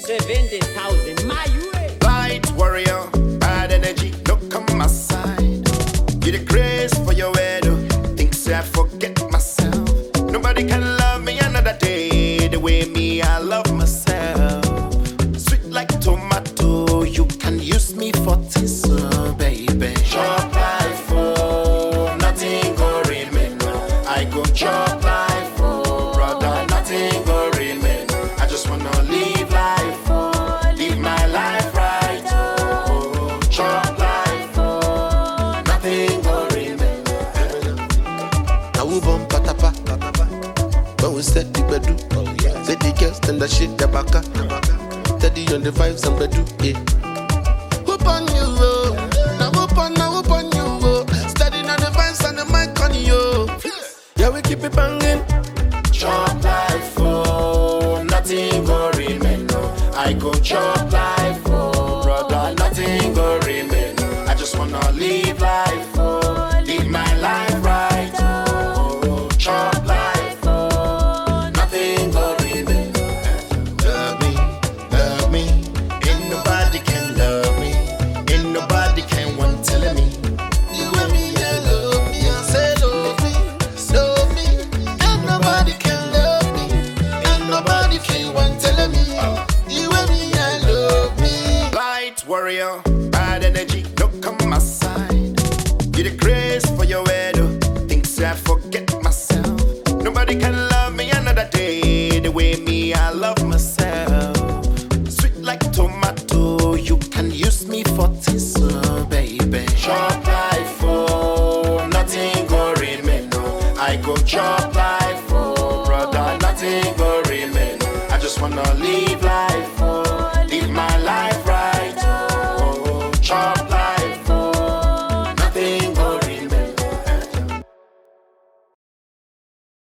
70,000. My way. Light warrior, bad energy, look on my side. Get a grace for your head. Think say I forget myself. Nobody can love me another day the way me I love myself. Sweet like tomato, you can use me for tissue, baby. Chop life, oh, nothing go remain. I go chop life, oh, brother, nothing go remain. I just wanna live life, oh, live my life right, oh, chop life, oh, nothing go remain. Now we bump patapa, but we set the bedu. Say the girls and the shit the baka. Steady on the vibes and bedu, yeah. Whoop on you, oh. Now whoop on you, oh. Steady on the vibes and the mic on you. Yeah, we keep it banging. Chop life, oh, nothing go remain. No. I go chop life, oh, brother, nothing go remain. I just wanna live life, oh, live my life right, oh, chop life, oh, nothing go remain. Love me, ain't nobody can love me, ain't nobody can want telling me. You and me, I love me, I say love me. Ain't nobody can love me, ain't nobody can want telling me. You and me, I love me. Light warrior, bad energy, look on my side. Get a grace for your head. Think say I forget myself. Nobody can love me another day the way me I love myself. Sweet like tomato, you can use me for tissue, baby. Chop life, oh, nothing go remain. No. I go chop life, oh, brother, nothing go remain. I just wanna live life, oh, live my life right, oh, chop life.